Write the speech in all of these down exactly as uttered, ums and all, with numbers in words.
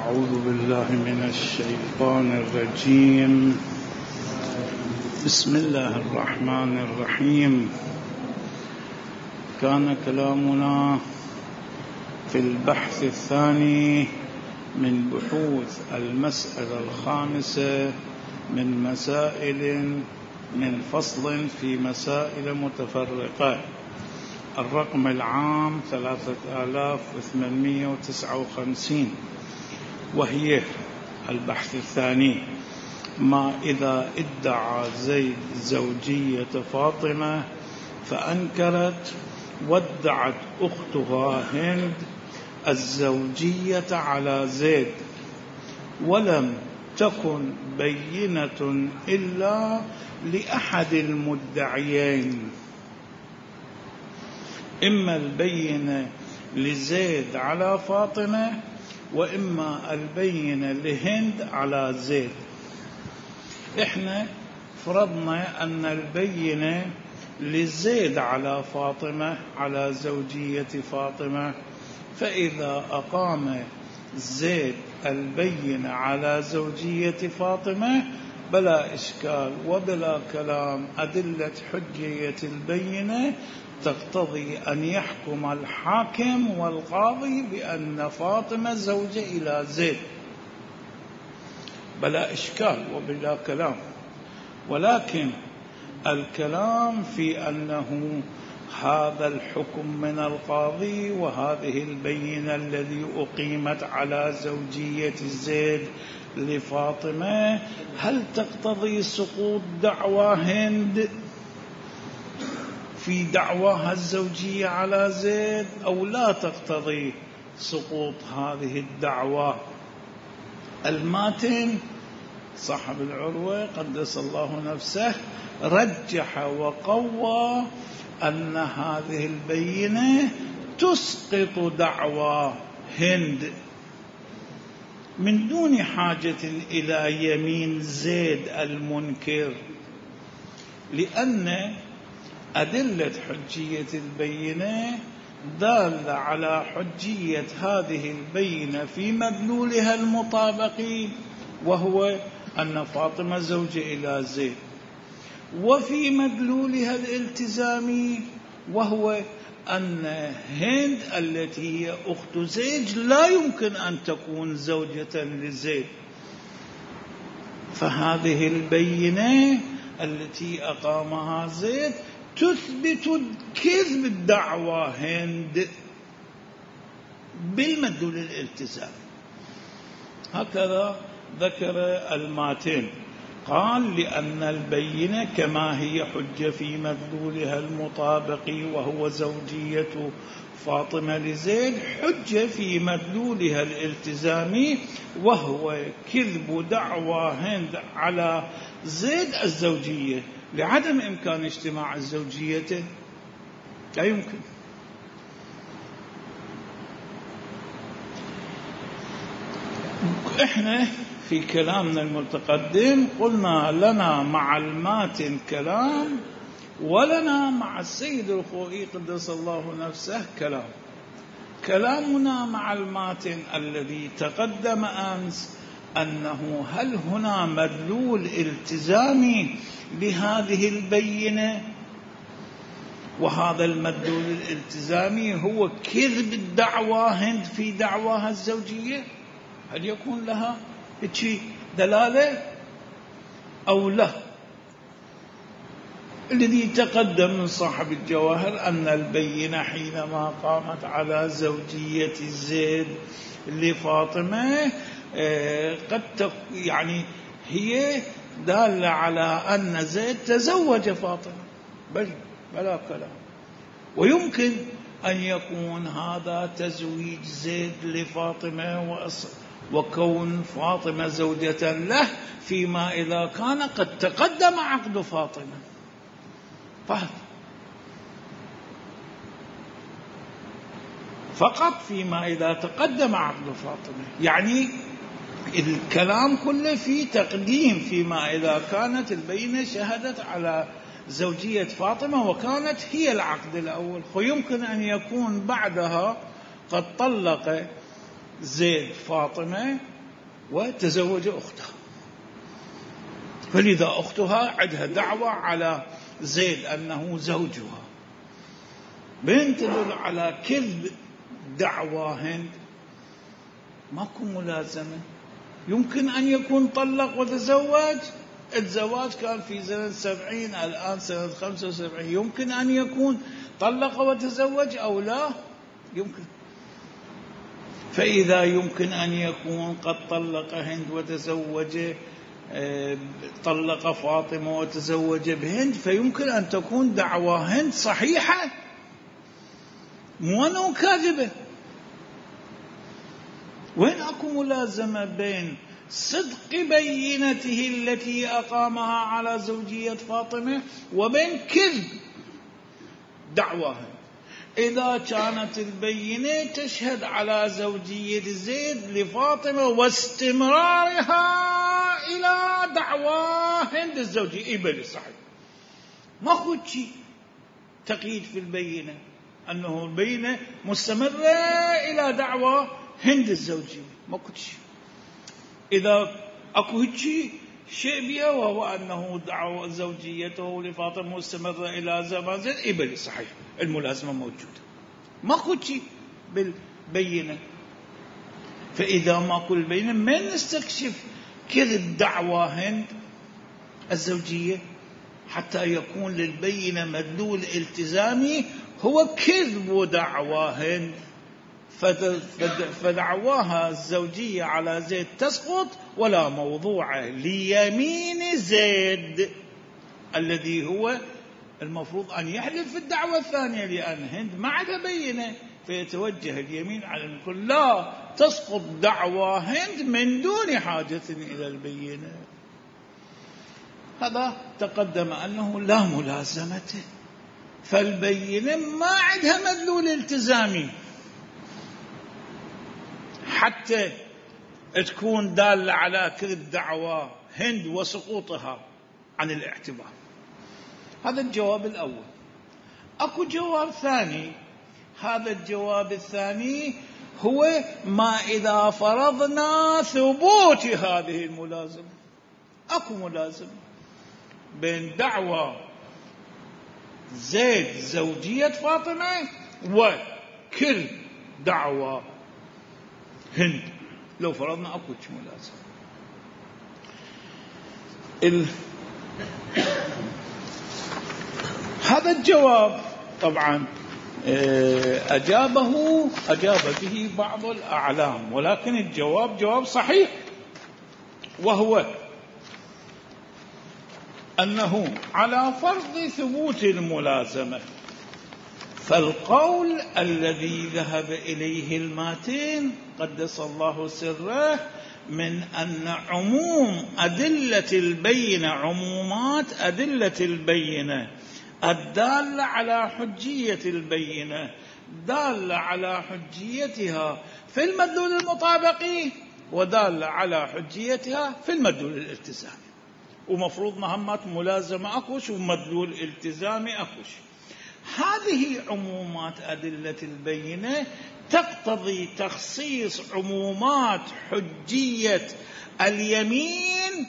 أعوذ بالله من الشيطان الرجيم. بسم الله الرحمن الرحيم. كان كلامنا في البحث الثاني من بحوث المسألة الخامسة من مسائل من فصل في مسائل متفرقة، الرقم العام ثلاثة آلاف وثمانمائة وتسعة وخمسين، وهي البحث الثاني: ما إذا ادعى زيد زوجية فاطمة فأنكرت وادعت أختها هند الزوجية على زيد ولم تكن بينة إلا لأحد المدعيين، إما البينة لزيد على فاطمة وإما البينة لهند على زيد. إحنا فرضنا أن البينة لزيد على فاطمة على زوجية فاطمة، فإذا أقام زيد البينة على زوجية فاطمة بلا إشكال وبلا كلام، أدلة حجية البينة تقتضي أن يحكم الحاكم والقاضي بأن فاطمة زوجة إلى زيد بلا إشكال وبلا كلام. ولكن الكلام في أنه هذا الحكم من القاضي وهذه البينة الذي أقيمت على زوجية زيد لفاطمة هل تقتضي سقوط دعوى هند في دعواها الزوجية على زيد أو لا تقتضي سقوط هذه الدعوى؟ الماتن صاحب العروة قدس الله نفسه رجح وقوى أن هذه البينة تسقط دعوى هند من دون حاجة إلى يمين زيد المنكر، لأن أدلة حجية البينة دالة على حجية هذه البينة في مدلولها المطابقي، وهو أن فاطمة زوجة إلى زيد، وفي مدلولها الالتزامي وهو أن هند التي هي أخت زيد لا يمكن أن تكون زوجة لزيد. فهذه البينة التي أقامها زيد تثبت كذب الدعوى هند بالمدلول الالتزامي. هكذا ذكر الماتن، قال: لأن البينة كما هي حجة في مدلولها المطابق وهو زوجية فاطمة لزيد حجة في مدلولها الالتزامي وهو كذب دعوى هند على زيد الزوجية، لعدم إمكان اجتماع الزوجية لا يمكن. إحنا في كلامنا المتقدم قلنا لنا مع الماتن كلام ولنا مع السيد الخوئي قدس الله نفسه كلام. كلامنا مع الماتن الذي تقدم أمس أنه هل هنا مدلول التزامي لهذه البينة، وهذا المدلول الالتزامي هو كذب الدعوى هند في دعواها الزوجية، هل يكون لها دلالة أو لا؟ الذي تقدم من صاحب الجواهر أن البينة حينما قامت على زوجية زيد لفاطمة قد يعني هي دالة على أن زيد تزوج فاطمة بل بلا كلام، ويمكن أن يكون هذا تزويج زيد لفاطمة وكون فاطمة زوجة له فيما إذا كان قد تقدم عقد فاطمة فقط فقط فيما إذا تقدم عقد فاطمة، يعني الكلام كله في تقديم فيما إذا كانت البينة شهدت على زوجية فاطمة وكانت هي العقد الأول، ويمكن أن يكون بعدها قد طلق زيد فاطمة وتزوج أختها، فلذا أختها عندها دعوة على زيد أنه زوجها، بين تدل على كذب دعوى هند، ماكو ملازمة. يمكن أن يكون طلق وتزوج، الزواج كان في سنة سبعين، الآن سنة خمسة وسبعين، يمكن أن يكون طلق وتزوج أو لا يمكن. فإذا يمكن أن يكون قد طلق هند وتزوج، طلق فاطمة وتزوج بهند، فيمكن أن تكون دعوى هند صحيحة مو أنه كاذبة. وين أكو ملازمة بين صدق بينته التي أقامها على زوجية فاطمة وبين كذب دعواها؟ إذا كانت البينة تشهد على زوجية زيد لفاطمة واستمرارها إلى دعوى هند الزوجية، إيه صحيح، ما خد شيء تقييد في البينة أنه البينة مستمرة إلى دعوى هند الزوجية، ما خد شيء. إذا أكو شيء شيء بيه وهو أنه دعوى زوجيته لفاطمة مستمرة إلى زمان زيد، إيه صحيح، الملازمة موجودة، ما خد شيء بالبينة. فإذا ما كل بينة من نستكشف كذب دعوى هند الزوجية حتى يكون للبينة مدلول التزامي هو كذب دعوى هند، فدعواها الزوجية على زيد تسقط ولا موضوع ليمين زيد الذي هو المفروض أن يحلف في الدعوة الثانية، لأن هند ما عندها بينة، فيتوجه اليمين على الكل، لا تسقط دعوى هند من دون حاجة إلى البينة. هذا تقدم أنه لا ملازمة، فالبينة ما عندها مدلول التزامي حتى تكون دالة على كذب دعوى هند وسقوطها عن الاعتبار. هذا الجواب الأول. أكو جواب ثاني، هذا الجواب الثاني هو ما إذا فرضنا ثبوت هذه الملازمة. أكو ملازمة بين دعوى زيد زوجية فاطمة وكل دعوى هند، لو فرضنا أكو ملازمة. ال... هذا الجواب طبعا أجابه أجاب به بعض الأعلام، ولكن الجواب جواب صحيح، وهو أنه على فرض ثبوت الملازمة، فالقول الذي ذهب إليه الماتين قدس الله سره من أن عموم أدلة البينة، عمومات أدلة البينة الدالة على حجية البينة دالة على حجيتها في المدلول المطابقي ودالة على حجيتها في المدلول الالتزامي، ومفروض مهمات ملازمة أكوش ومدلول التزامي أكوش. هذه عمومات أدلة البينة تقتضي تخصيص عمومات حجية اليمين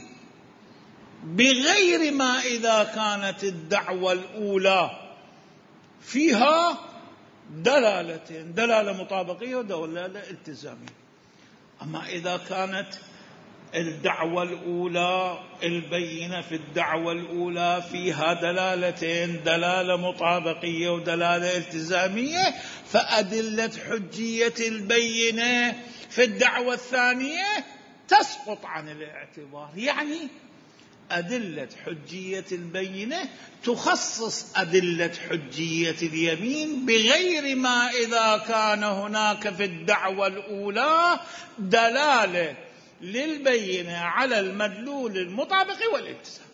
بغير ما إذا كانت الدعوة الأولى فيها دلالتين، دلالة مطابقية ودلالة التزامية. أما إذا كانت الدعوة الأولى البينة في الدعوة الأولى فيها دلالتين، دلالة مطابقية ودلالة التزامية، فأدلة حجية البينة في الدعوة الثانية تسقط عن الاعتبار. يعني أدلة حجية البينة تخصص أدلة حجية اليمين بغير ما إذا كان هناك في الدعوة الأولى دلالة للبينة على المدلول المطابق والالتزام.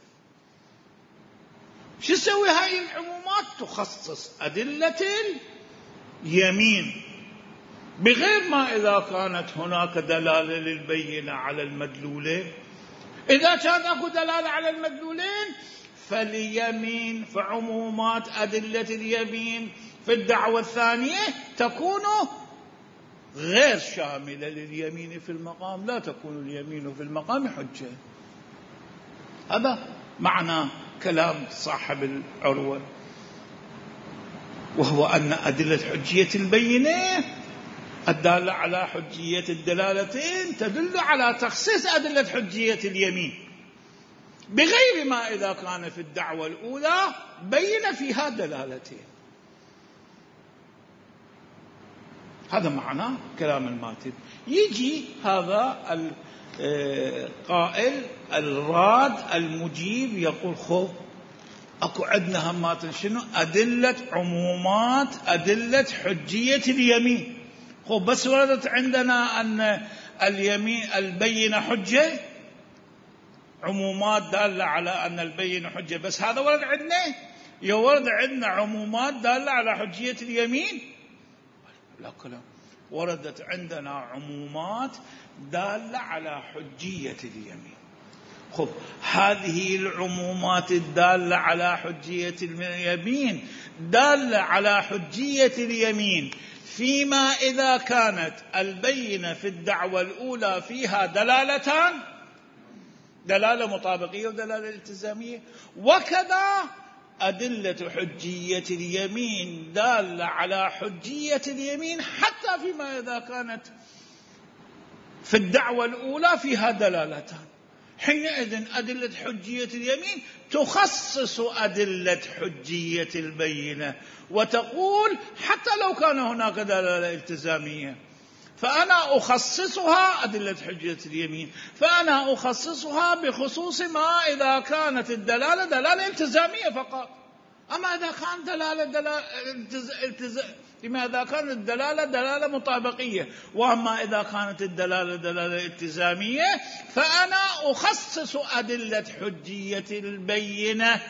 شو تسوي هاي العمومات؟ تخصص أدلة اليمين بغير ما إذا كانت هناك دلالة للبينة على المدلولين. إذا كانت أكو دلالة على المدلولين فاليمين، فعمومات أدلة اليمين في الدعوة الثانية تكون غير شاملة لليمين في المقام لا تكون اليمين في المقام حجة. هذا معنى كلام صاحب العروة، وهو أن أدلة حجية البينة الدالة على حجية الدلالتين تدل على تخصيص أدلة حجية اليمين بغير ما إذا كان في الدعوة الأولى بين فيها دلالتين. هذا معنى كلام الماتن. يجي هذا القائل الراد المجيب يقول خب أكو عندنا همات شنو؟ أدلة عمومات أدلة حجية اليمين. خب بس وردت عندنا أن اليمين البينة حجة، عمومات دالة على أن البينة حجة، بس هذا ورد عندنا؟ يورد عندنا عمومات دالة على حجية اليمين؟ لا كلام، وردت عندنا عمومات دالة على حجية اليمين. خب هذه العمومات الدالة على حجية اليمين دالة على حجية اليمين فيما إذا كانت البينة في الدعوة الأولى فيها دلالتان، دلالة مطابقية ودلالة التزامية، وكذا أدلة حجية اليمين دالة على حجية اليمين حتى فيما إذا كانت في الدعوة الأولى فيها دلالتان. حينئذ أدلة حجية اليمين تخصص أدلة حجية البينة وتقول حتى لو كان هناك دلالة التزامية فأنا أخصصها أدلة حجية اليمين، فأنا أخصصها بخصوص ما إذا كانت الدلالة دلالة التزامية فقط. أما إذا كان دلالة دلالة التز... إما إذا كانت الدلالة دلالة مطابقية، وأما إذا كانت الدلالة دلالة التزامية فأنا أخصص أدلة حجية البينة.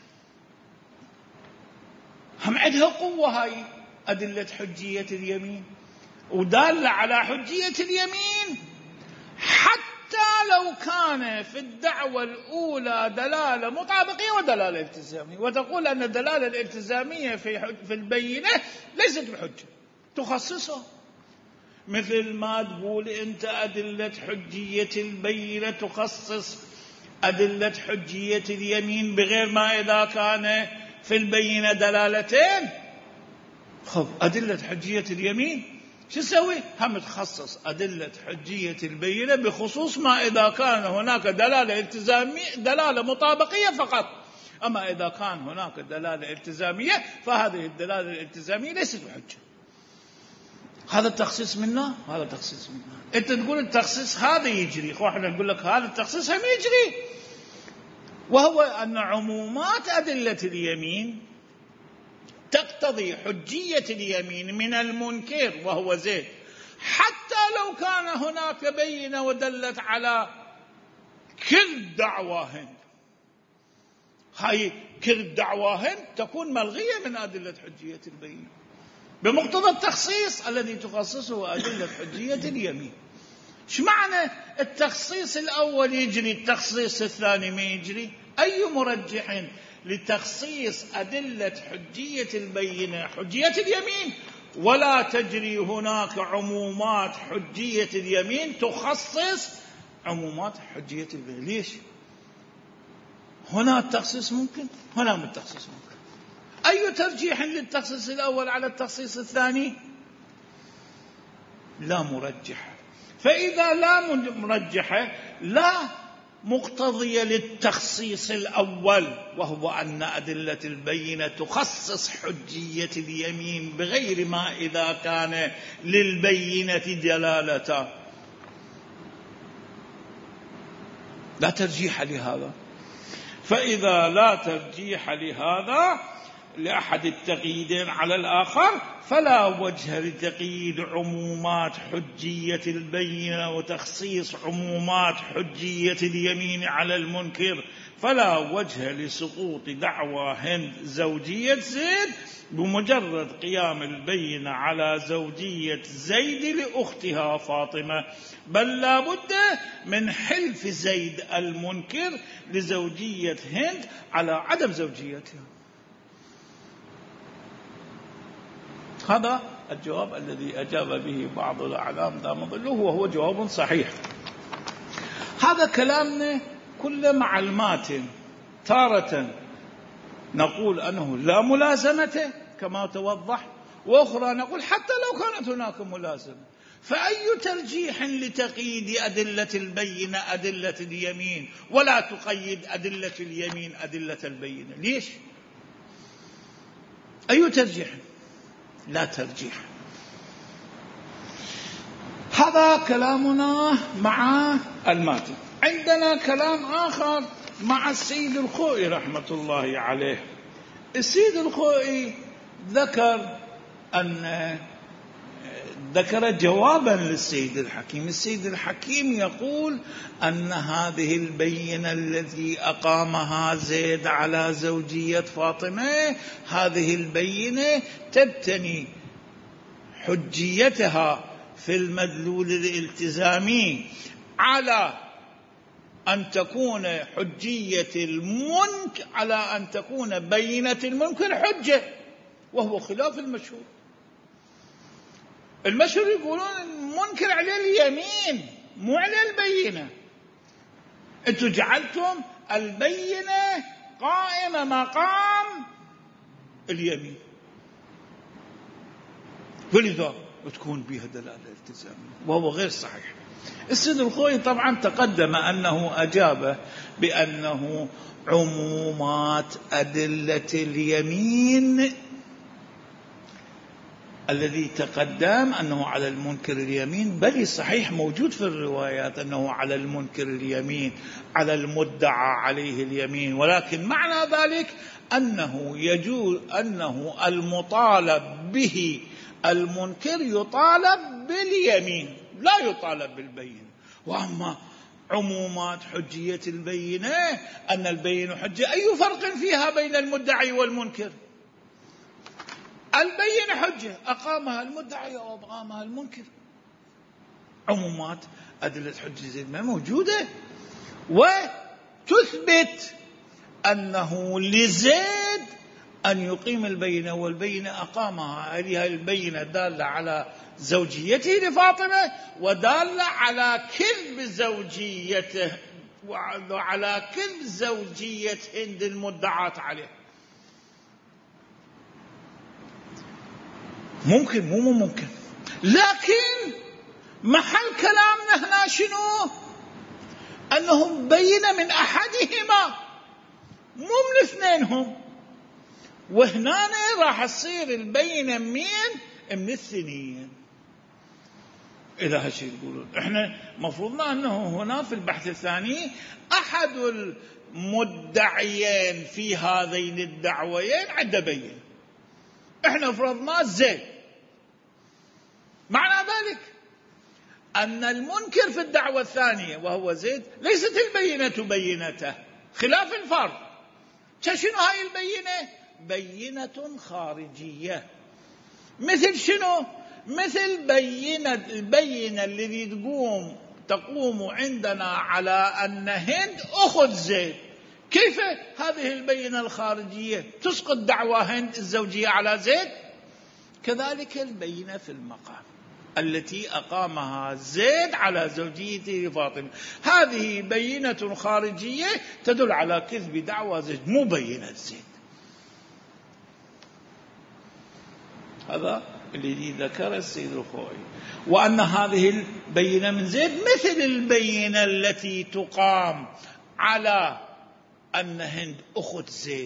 هم عندها قوة هاي أدلة حجية اليمين، ودالة على حجية اليمين حتى لو كان في الدعوة الأولى دلالة مطابقية ودلالة التزامية، وتقول أن الدلالة الالتزامية في في البينة ليست بحجة تخصصها، مثل ما تقول أنت أدلة حجية البينة تخصص أدلة حجية اليمين بغير ما إذا كان في البينة دلالتين. خب أدلة حجية اليمين شو سوي؟ هم تخصص أدلة حجية البينة بخصوص ما إذا كان هناك دلالة التزامية دلالة مطابقية فقط. أما إذا كان هناك دلالة التزامية فهذه الدلالة الالتزامية ليست بحجة. هذا التخصيص منا، هذا تخصيص منا. أنت تقول التخصيص هذا يجري، وإحنا نقول لك هذا التخصيص هم يجري، وهو أن عمومات أدلة اليمين تقتضي حجية اليمين من المنكر وهو زيد، حتى لو كان هناك بينة ودلت على كل دعواهن. هاي كل دعواهن تكون ملغية من أدلة حجية البينة بمقتضى التخصيص الذي تخصصه أدلة حجية اليمين. شو معنى التخصيص الأول يجري التخصيص الثاني ما يجري؟ أي مرجح لتخصيص أدلة حجية البينة حجية اليمين ولا تجري هناك عمومات حجية اليمين تخصص عمومات حجية البينة؟ ليش؟ هنا التخصيص ممكن، هنا من التخصيص ممكن. أي ترجيح للتخصيص الأول على التخصيص الثاني؟ لا مرجح. فإذا لا مرجحة لا مقتضية للتخصيص الأول، وهو أن أدلة البينة تخصص حجية اليمين بغير ما إذا كان للبينة دلالة. لا ترجيح لهذا. فإذا لا ترجيح لهذا لأحد التقييدين على الآخر فلا وجه لتقييد عمومات حجية البينة وتخصيص عمومات حجية اليمين على المنكر، فلا وجه لسقوط دعوى هند زوجية زيد بمجرد قيام البينة على زوجية زيد لأختها فاطمة، بل لا بد من حلف زيد المنكر لزوجية هند على عدم زوجيتها. هذا الجواب الذي أجاب به بعض الأعلام دام ظله وهو جواب صحيح. هذا كلامنا كله مع الماتن. تارة نقول أنه لا ملازمة كما توضح، وأخرى نقول حتى لو كانت هناك ملازمة، فأي ترجيح لتقييد أدلة البينة أدلة اليمين ولا تقيد أدلة اليمين أدلة البينة؟ ليش؟ أي ترجيح؟ لا ترجيح. هذا كلامنا مع الماتن. عندنا كلام آخر مع السيد الخوئي رحمة الله عليه. السيد الخوئي ذكر أن ذكر جوابا للسيد الحكيم. السيد الحكيم يقول أن هذه البينة التي أقامها زيد على زوجية فاطمة، هذه البينة تبتني حجيتها في المدلول الالتزامي على أن تكون حجية المنكر على أن تكون بينة المنكر حجة، وهو خلاف المشهور. المشهور يقولون المنكر عليه اليمين مو عليه البينة. أنتم جعلتم البينة قائمة مقام اليمين، ولذا تكون بها دلالة التزامية، وهو غير صحيح. السيد الخوئي طبعا تقدم أنه أجاب بأنه عمومات أدلة اليمين الذي تقدم أنه على المنكر اليمين، بل صحيح موجود في الروايات أنه على المنكر اليمين، على المدعى عليه اليمين، ولكن معنى ذلك أنه يجوز أنه المطالب به المنكر يطالب باليمين لا يطالب بالبينة. وأما عمومات حجية البينة أن البينة حجة، أي فرق فيها بين المدعي والمنكر؟ البينة حجة أقامها المدعي أو أقامها المنكر. عمومات أدلة حجة زيد ما موجودة، وتثبت أنه لزيد أن يقيم البينة، والبينة أقامها. هذه البينة دالة على زوجيته لفاطمة، ودالة على كذب زوجيته وعلى كذب زوجية هند المدعاة عليه. ممكن مو مو ممكن، لكن محل كلامنا هنا شنو؟ أنهم بينة من أحدهما مو من اثنينهم، وهنا راح تصير البينة من من الثنين. إذا هالشيء يقولون إحنا مفروضنا أنه هنا في البحث الثاني أحد المدعيين في هذين الدعويين عنده بينة، إحنا فرضنا زيد. معنى ذلك أن المنكر في الدعوة الثانية وهو زيد ليست البينة بينته، خلاف الفرض. شنو هاي البينة؟ بينة خارجية. مثل شنو؟ مثل بينة البينة الذي تقوم تقوم عندنا على أن هند أخت زيد. كيف هذه البينة الخارجية تسقط دعوى هند الزوجية على زيد؟ كذلك البينة في المقام التي أقامها زيد على زوجيته لفاطمة، هذه بينة خارجية تدل على كذب دعوى زيد، مو بينة زيد. هذا الذي ذكر السيد الخوئي، وأن هذه البينة من زيد مثل البينة التي تقام على أن هند أخت زيد.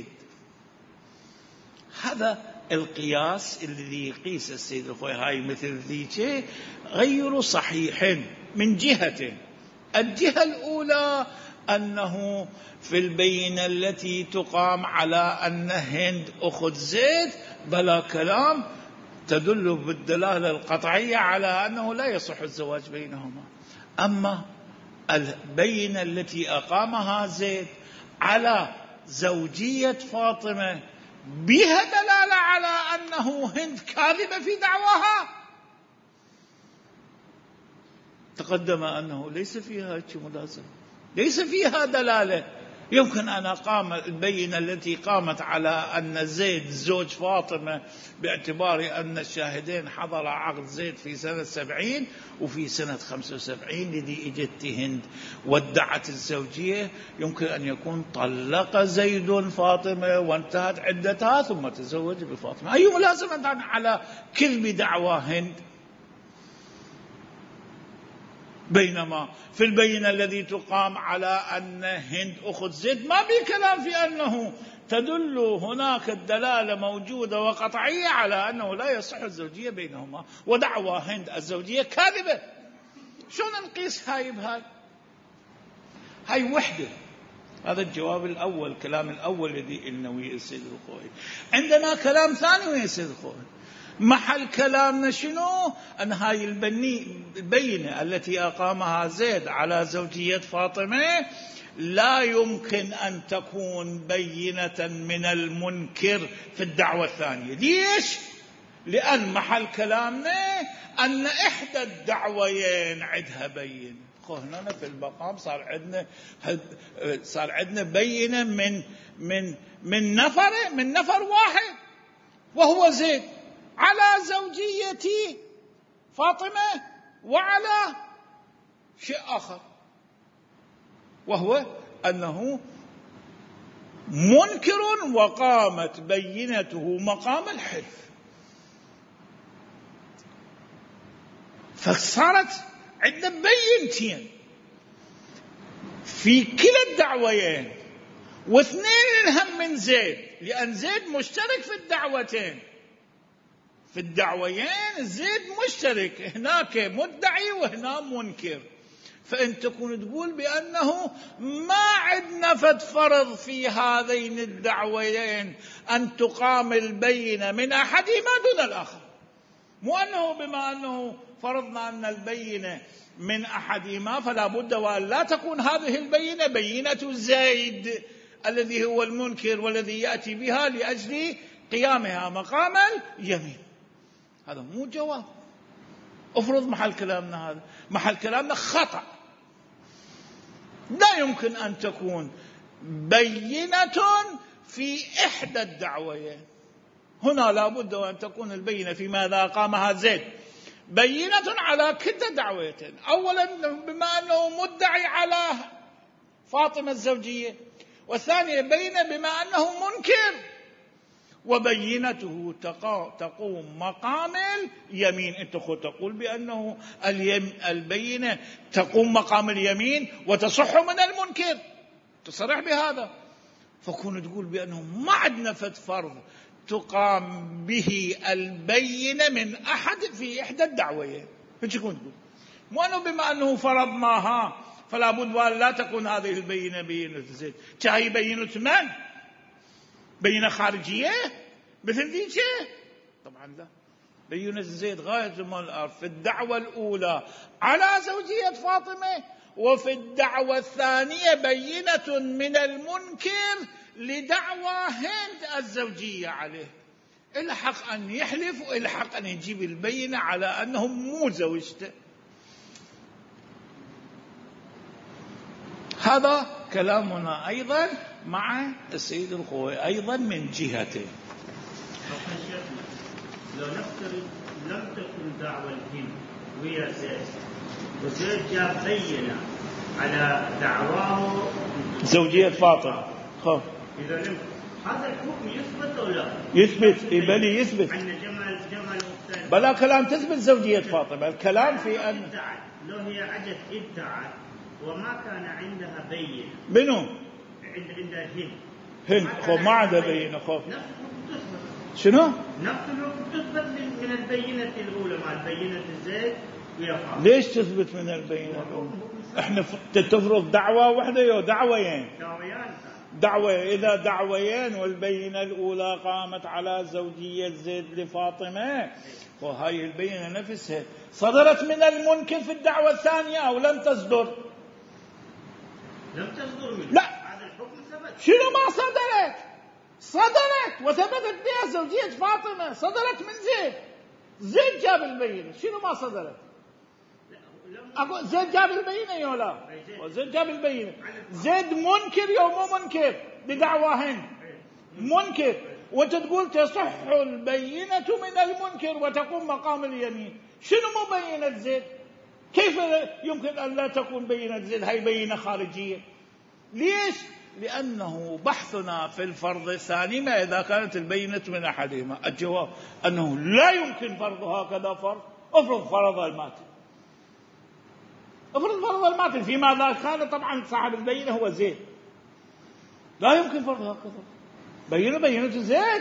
هذا القياس الذي يقيس السيد الخوئي هاي مثل ذيك غير صحيح من جهتين. الجهة الأولى أنه في البينة التي تقام على أن هند أخت زيد بلا كلام تدل بالدلالة القطعية على أنه لا يصح الزواج بينهما. أما البينة التي أقامها زيد على زوجية فاطمة بها دلالة على أنه هند كاذبة في دعواها، تقدم أنه ليس فيها ملازمة، ليس فيها دلالة يمكن أن أقام البينة التي قامت على أن زيد زوج فاطمة باعتبار أن الشاهدين حضر عقد زيد في سنة سبعين وفي سنة خمسة وسبعين الذي اجت هند وادعت الزوجية، يمكن أن يكون طلق زيد فاطمة وانتهت عدتها ثم تزوج بفاطمة. أي ملازمة على كذب دعوى هند؟ بينما في البينة الذي تقام على أن هند أخت زيد ما في كلام في أنه تدل هناك الدلالة موجودة وقطعية على أنه لا يصح الزوجية بينهما، ودعوى هند الزوجية كاذبة. شلون نقيس هاي بهاي؟ هاي وحدة. هذا الجواب الأول، الكلام الأول الذي قلنا ويا السيد الخوئي. عندنا كلام ثاني ويا السيد الخوئي. محل كلامنا شنو؟ أن هاي البينة التي أقامها زيد على زوجية فاطمة لا يمكن أن تكون بينة من المنكر في الدعوة الثانية. ليش؟ لأن محل كلامنا أن إحدى الدعويين عندها بين. هنا في المقام صار عندنا صار عندنا بينة من من من نفر من نفر واحد وهو زيد على زوجية فاطمة وعلى شيء آخر، وهو أنه منكر وقامت بينته مقام الحلف. فصارت عندنا بينتين في كلا الدعويين، واثنين هم من زيد، لأن زيد مشترك في الدعوتين. في الدعويين زيد مشترك، هناك مدعي وهنا منكر. فإن تكون تقول بأنه ما عندنا فد فرض في هذين الدعويين أن تقام البينة من أحدهما دون الآخر، مو أنه بما أنه فرضنا أن البينة من أحدهما فلا بد وأن لا تكون هذه البينة بينة زيد الذي هو المنكر والذي يأتي بها لأجل قيامها مقام اليمين. هذا مو جواب. افرض محل كلامنا هذا محل كلامنا خطأ. لا يمكن أن تكون بينة في إحدى الدعويين. هنا لا بد وأن تكون البينة في ماذا قامها زيد بينة على كلتا الدعويتين. أولا بما أنه مدعي على فاطمة الزوجية، والثانية بينة بما أنه منكر، وبينته تقوم مقام اليمين. أنت تقول بأنه البينة تقوم مقام اليمين وتصح من المنكر، تصرح بهذا. فكون تقول بأنه ما عندنا فد فرض تقام به البينة من أحد في إحدى الدعويين. فش يكون تقول؟ مو أنه بما أنه فرضناها فلا بد وأن لا تكون هذه البينة بينة زيد. هي بينة من؟ بينة خارجية مثل ذي شيء؟ طبعا لا. بينة زيد غاية ما الأرض في الدعوة الأولى على زوجية فاطمة، وفي الدعوة الثانية بينة من المنكر لدعوى هند الزوجية عليه. الحق أن يحلف والحق أن يجيب البينة على أنه مو زوجته. هذا كلامنا أيضا مع السيد الخوئي أيضا من جهته. لو نفترض لم تكن دعوى الهند ويا زيد وزيد جاب بينة على دعواه زوجية فاطمة، خب إذا لم هذا الحكم يثبت أو لا؟ يثبت. بلي يثبت. عن جمال جمال بلا كلام تثبت زوجية فاطمة. الكلام في أن لو هي عجت ادعت وما كان عندها بينة. منو؟ عند عند الهند. هند خب ما عندها بينة. خب نفس الحكم تثبت. شنو؟ نفس الحكم تثبت من البينة الأولى مع البينة زيد ويا فاطمة. ليش تثبت من البينة الأولى؟ احنا تفرض دعوة واحدة يا دعويين. دعويان. دعوة إذا دعويين والبينة الأولى قامت على زوجية زيد لفاطمة، وهي البينة نفسها صدرت من المنكر في الدعوة الثانية أو لم تصدر؟ لم تصدر منه. لا. هذا الحكم ثبت. شنو ما صدرت؟ صدرت وثبتت بها زوجية فاطمة، صدرت من زيد. زيد جاب البينة. شنو ما صدرت؟ أقول زيد جاب البينة يا لا؟ زيد جاب البينة. زيد منكر يا مو منكر بدعواهن؟ منكر. وأنت تقول تصح البينة من المنكر وتقوم مقام اليمين. شنو مبينة زيد؟ كيف يمكن أن لا تكون بينة زيد؟ هاي بينة خارجية. ليش؟ لأنه بحثنا في الفرض الثاني ما إذا كانت البينة من أحدهما. الجواب أنه لا يمكن فرض هكذا فرض. افرض فرض الماتن، افرض فرض الماتن فيما إذا كان طبعا صاحب البينة هو زيد، لا يمكن فرض هكذا. بينة بينة زيد،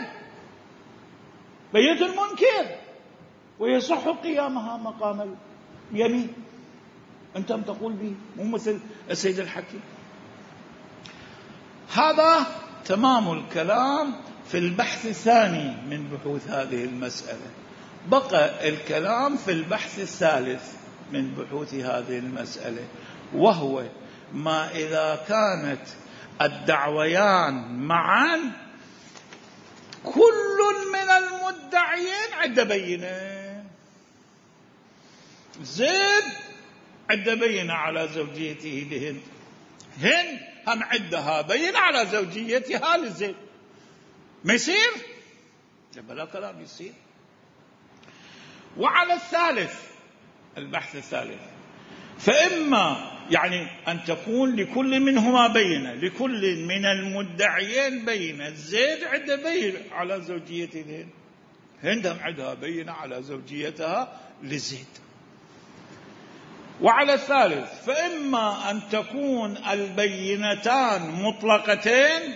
بينة المنكر، ويصح قيامها مقام اليمين. أنتم تقول به مو مثل السيد الحكيم. هذا تمام الكلام في البحث الثاني من بحوث هذه المسألة. بقى الكلام في البحث الثالث من بحوث هذه المسألة، وهو ما إذا كانت الدعويان معا كل من المدعيين عنده بينة. زيد عنده بينة على زوجيته لهند، هند هم عندها بينة على زوجيتها لزيد. ما يصير؟ بلا كلام يصير. وعلى الثالث، البحث الثالث، فإما يعني أن تكون لكل منهما بينة، لكل من المدعيين بينة. زيد عنده بينة على زوجيته لهند، هند هم عندها بينة على زوجيتها لزيد. وعلى الثالث، فإما أن تكون البينتان مطلقتين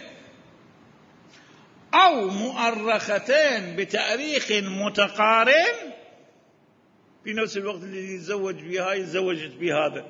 أو مؤرختين بتاريخ متقارن، في نفس الوقت اللي يتزوج بها يتزوجت بهذا،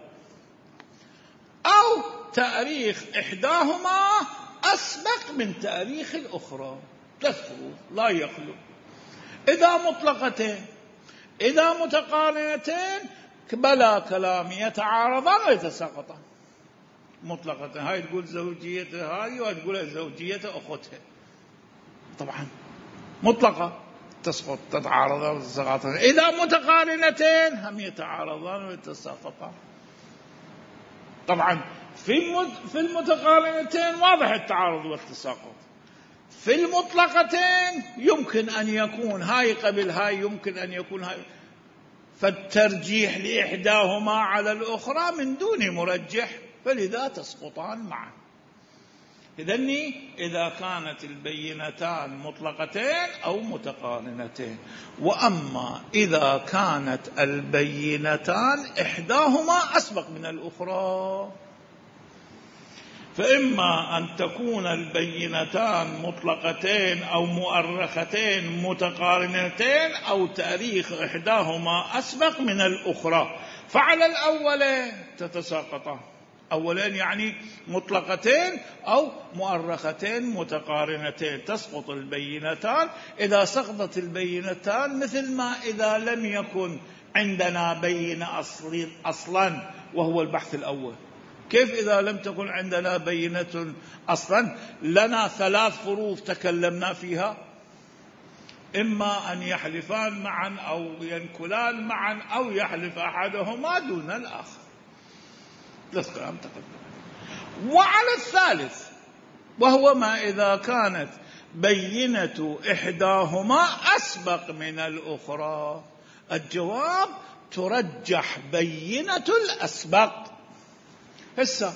أو تاريخ إحداهما أسبق من تاريخ الأخرى. ثلاث شروط لا يخلو. إذا مطلقتين، إذا متقارنتين بلا كلام يتعارضان ويتساقطان. مطلقة هاي تقول زوجيتها هاي وتقول زوجية أختها، طبعا مطلقة تسقط، تتعارضان وتتساقطان. إذا متقارنتين هم يتعارضان ويتساقطان. طبعا في في المتقارنتين واضح التعارض والتساقط. في المطلقتين يمكن أن يكون هاي قبل هاي، يمكن أن يكون هاي، فالترجيح لإحداهما على الأخرى من دون مرجح، فلذا تسقطان معا. إذن إذا كانت البينتان مطلقتين أو متقارنتين. وأما إذا كانت البينتان إحداهما أسبق من الأخرى، فإما أن تكون البينتان مطلقتين أو مؤرختين متقارنتين أو تاريخ إحداهما أسبق من الأخرى. فعلى الأول تتساقطان، أولين يعني مطلقتين أو مؤرختين متقارنتين، تسقط البينتان. إذا سقطت البينتان مثل ما إذا لم يكن عندنا بينة أصلا، وهو البحث الأول. كيف إذا لم تكن عندنا بينة أصلا؟ لنا ثلاث فروض تكلمنا فيها، إما أن يحلفان معا أو ينكلان معا أو يحلف أحدهما دون الآخر. ثلاث كلام تقدم. وعلى الثالث، وهو ما إذا كانت بينة إحداهما أسبق من الأخرى. الجواب ترجح بينة الأسبق. هسه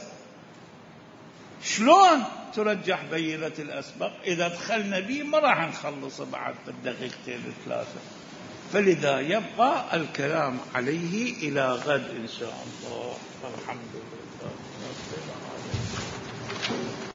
شلون ترجح بينة الأسبق؟ إذا دخلنا به ما راح نخلص بعد بالدقيقتين الثلاثة، فلذا يبقى الكلام عليه إلى غد إن شاء الله. الحمد لله.